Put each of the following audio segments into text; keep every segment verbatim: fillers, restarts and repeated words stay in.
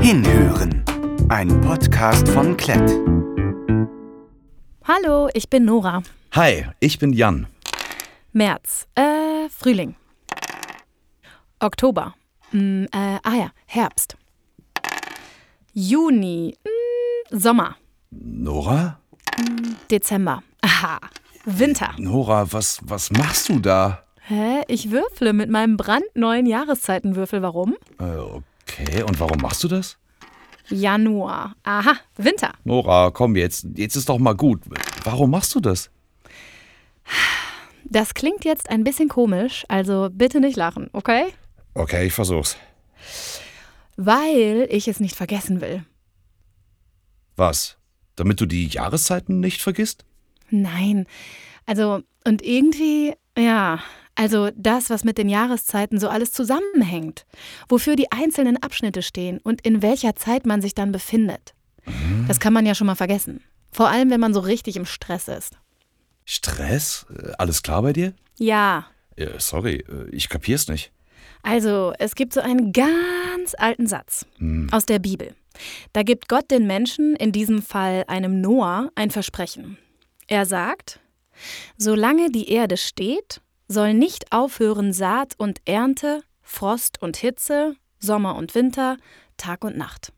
Hinhören, ein Podcast von Klett. Hallo, ich bin Nora. Hi, ich bin Jan. März, äh, Frühling. Oktober, mm, äh, ah ja, Herbst. Juni, mm, Sommer. Nora? Dezember, aha, Winter. Nora, was, was machst du da? Hä, ich würfle mit meinem brandneuen Jahreszeitenwürfel, warum? Äh, okay, und warum machst du das? Januar, aha, Winter. Nora, komm jetzt, jetzt ist doch mal gut. Warum machst du das? Das klingt jetzt ein bisschen komisch, also bitte nicht lachen, okay? Okay, ich versuch's. Weil ich es nicht vergessen will. Was? Damit du die Jahreszeiten nicht vergisst? Nein, also und irgendwie, ja, also das, was mit den Jahreszeiten so alles zusammenhängt, wofür die einzelnen Abschnitte stehen und in welcher Zeit man sich dann befindet. Mhm. Das kann man ja schon mal vergessen. Vor allem, wenn man so richtig im Stress ist. Stress? Alles klar bei dir? Ja. Äh, sorry, ich kapier's nicht. Also, es gibt so einen ganz alten Satz hm. aus der Bibel. Da gibt Gott den Menschen, in diesem Fall einem Noah, ein Versprechen. Er sagt, solange die Erde steht, soll nicht aufhören Saat und Ernte, Frost und Hitze, Sommer und Winter, Tag und Nacht.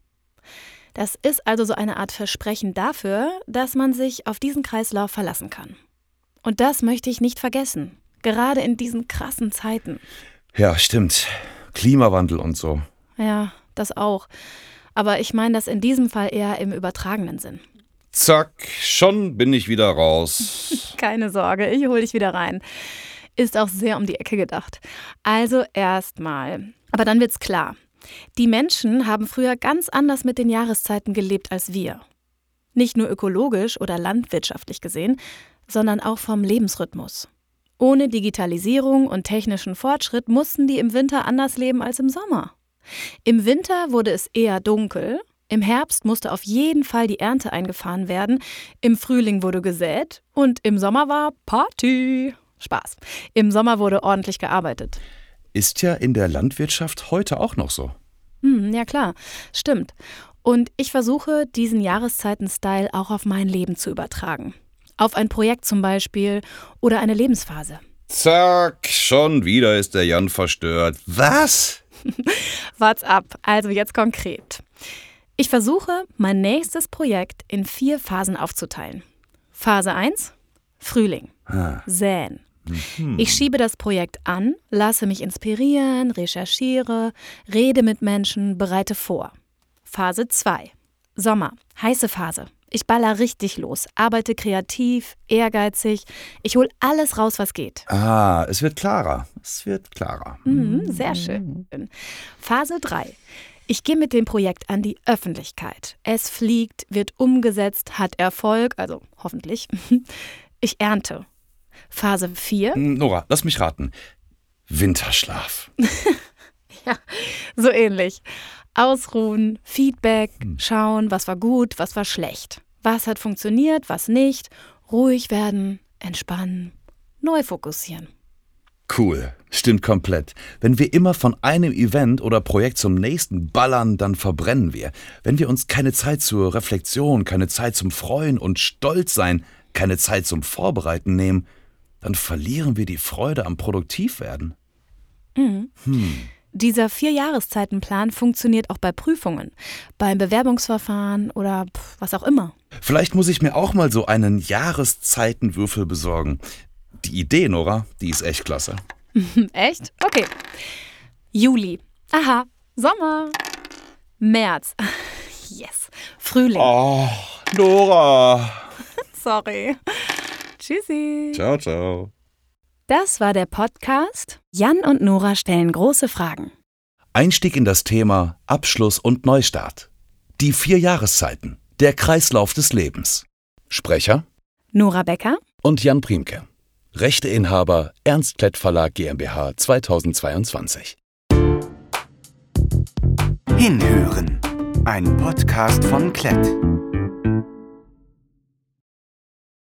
Das ist also so eine Art Versprechen dafür, dass man sich auf diesen Kreislauf verlassen kann. Und das möchte ich nicht vergessen, gerade in diesen krassen Zeiten. Ja, stimmt. Klimawandel und so. Ja, das auch. Aber ich meine das in diesem Fall eher im übertragenen Sinn. Zack, schon bin ich wieder raus. Keine Sorge, ich hol dich wieder rein. Ist auch sehr um die Ecke gedacht. Also erstmal. Aber dann wird's klar. Die Menschen haben früher ganz anders mit den Jahreszeiten gelebt als wir. Nicht nur ökologisch oder landwirtschaftlich gesehen, sondern auch vom Lebensrhythmus. Ohne Digitalisierung und technischen Fortschritt mussten die im Winter anders leben als im Sommer. Im Winter wurde es eher dunkel, im Herbst musste auf jeden Fall die Ernte eingefahren werden, im Frühling wurde gesät und im Sommer war Party. Spaß. Im Sommer wurde ordentlich gearbeitet. Ist ja in der Landwirtschaft heute auch noch so. Hm, ja klar, stimmt. Und ich versuche, diesen Jahreszeiten-Style auch auf mein Leben zu übertragen. Auf ein Projekt zum Beispiel oder eine Lebensphase. Zack, schon wieder ist der Jan verstört. Was? Wart's ab, also jetzt konkret. Ich versuche, mein nächstes Projekt in vier Phasen aufzuteilen. Phase eins, Frühling, ah. Säen. Mhm. Ich schiebe das Projekt an, lasse mich inspirieren, recherchiere, rede mit Menschen, bereite vor. Phase zwei, Sommer, heiße Phase. Ich baller richtig los, arbeite kreativ, ehrgeizig. Ich hole alles raus, was geht. Ah, es wird klarer. Es wird klarer. Mhm, sehr schön. Phase drei. Ich gehe mit dem Projekt an die Öffentlichkeit. Es fliegt, wird umgesetzt, hat Erfolg, also hoffentlich. Ich ernte. Phase vier. Nora, lass mich raten. Winterschlaf. Ja, so ähnlich. Ausruhen, Feedback, schauen, was war gut, was war schlecht. Was hat funktioniert, was nicht. Ruhig werden, entspannen, neu fokussieren. Cool, stimmt komplett. Wenn wir immer von einem Event oder Projekt zum nächsten ballern, dann verbrennen wir. Wenn wir uns keine Zeit zur Reflexion, keine Zeit zum Freuen und Stolzsein, keine Zeit zum Vorbereiten nehmen, dann verlieren wir die Freude am Produktivwerden. Mhm. Hm. Dieser Vier-Jahreszeiten-Plan funktioniert auch bei Prüfungen, beim Bewerbungsverfahren oder was auch immer. Vielleicht muss ich mir auch mal so einen Jahreszeitenwürfel besorgen. Die Idee, Nora, die ist echt klasse. Echt? Okay. Juli. Aha. Sommer. März. Yes. Frühling. Oh, Nora. Sorry. Tschüssi. Ciao, ciao. Das war der Podcast Jan und Nora stellen große Fragen. Einstieg in das Thema Abschluss und Neustart. Die vier Jahreszeiten. Der Kreislauf des Lebens. Sprecher Nora Becker und Jan Priemke. Rechteinhaber Ernst Klett Verlag GmbH zweitausendzweiundzwanzig. Hinhören. Ein Podcast von Klett.